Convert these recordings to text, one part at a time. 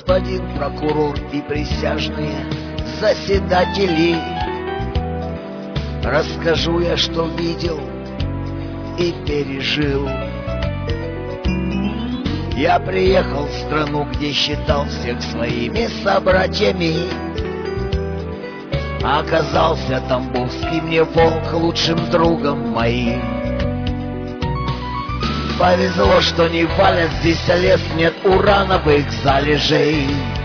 Господин прокурор и присяжные заседатели, расскажу я, что видел и пережил. Я приехал в страну, где считал всех своими собратьями. Оказался Тамбовский мне волк лучшим другом моим. Повезло, что не валят здесь лес, нет урановых залежей.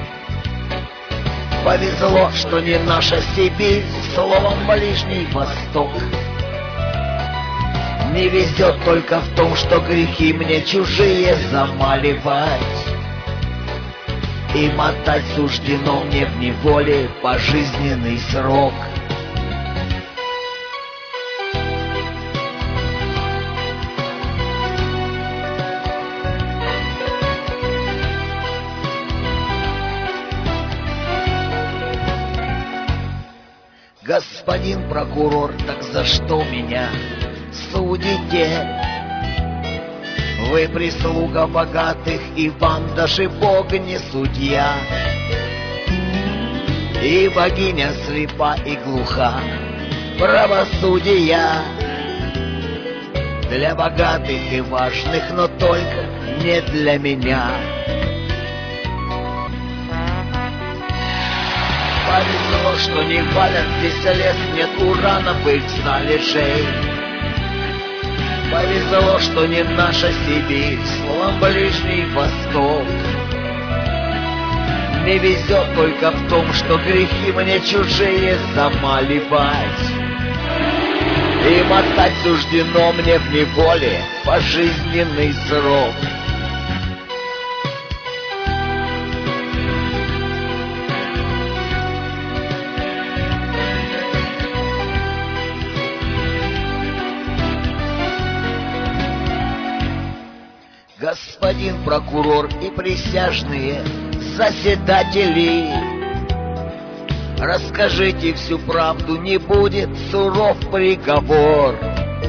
Повезло, что не наша Сибирь, словом Ближний Восток. Не везет только в том, что грехи мне чужие замаливать, и мотать суждено мне в неволе пожизненный срок. Господин прокурор, так за что меня судите? Вы прислуга богатых, и вам даже Бог не судья. И богиня слепа и глуха правосудия для богатых и важных, но только не для меня. Повезло, что не валят здесь лес, нет урановых залежей. Повезло, что не наша Сибирь, словом Ближний Восток. Не везет только в том, что грехи мне чужие замаливать, и мотать суждено мне в неволе пожизненный срок. Господин прокурор и присяжные заседатели, расскажите всю правду, не будет суров приговор.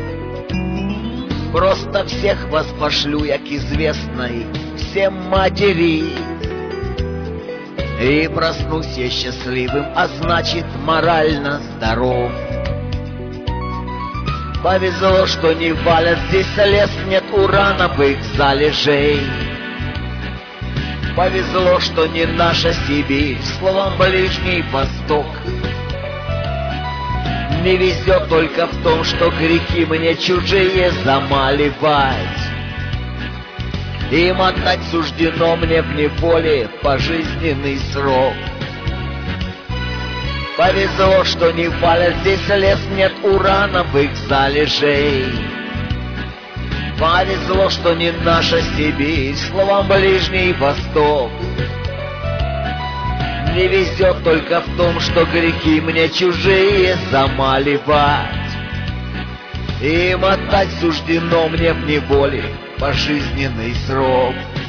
Просто всех вас пошлю я к известной всем матери, и проснусь я счастливым, а значит морально здоров. Повезло, что не валят здесь лес, нет урановых залежей. Повезло, что не наша Сибирь, словом Ближний Восток. Не везет только в том, что грехи мне чужие замаливать, и мотать суждено мне в неволе пожизненный срок. Повезло, что не валят здесь лес, нет урановых залежей. Повезло, что не наша Сибирь, словом Ближний Восток. Не везет только в том, что грехи мне чужие замаливать, и мотать суждено мне в неволе пожизненный срок.